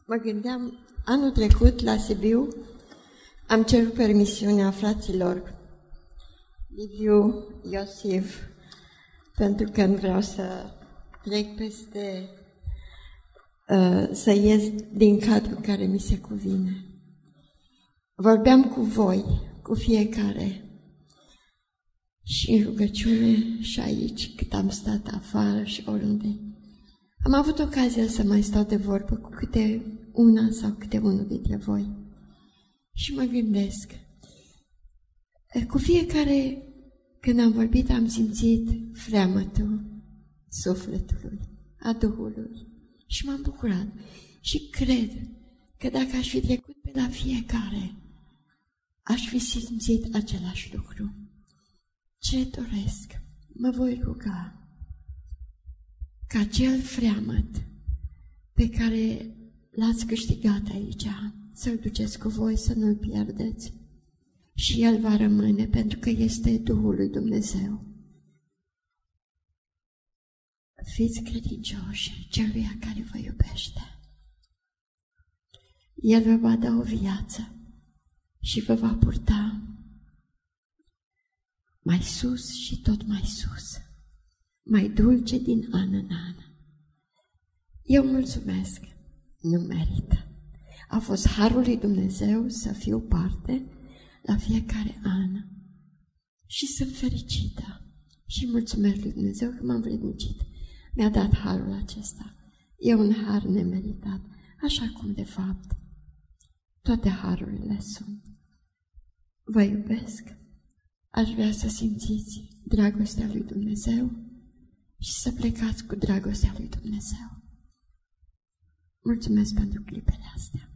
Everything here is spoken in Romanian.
Mă gândeam, anul trecut la Sibiu am cerut permisiunea fraților Liviu, Iosif, pentru că nu vreau să trec peste, să ies din cadrul care mi se cuvine. Vorbeam cu voi, cu fiecare, și în rugăciune și aici, cât am stat afară și oriunde. Am avut ocazia să mai stau de vorbă cu câte una sau câte unul dintre voi. Și mă gândesc, cu fiecare, când am vorbit, am simțit freamătul sufletului, a Duhului. Și m-am bucurat. Și cred că dacă aș fi trecut pe la fiecare, aș fi simțit același lucru. Ce doresc? Mă voi ruga ca acel freamăt pe care l-ați câștigat aici, să-l duceți cu voi, să nu-l pierdeți. Și el va rămâne, pentru că este Duhul lui Dumnezeu. Fiți credincioși celuia care vă iubește. El vă va da o viață și vă va purta mai sus și tot mai sus, mai dulce din an în an. Eu mulțumesc, nu merită. A fost harul lui Dumnezeu să fiu parte la fiecare an și sunt fericită și mulțumesc lui Dumnezeu că m-am vrednicit. Mi-a dat harul acesta. E un har nemeritat, așa cum de fapt toate harurile sunt. Vă iubesc. Aș vrea să simțiți dragostea lui Dumnezeu și să plecați cu dragostea lui Dumnezeu. Mulțumesc pentru clipele astea.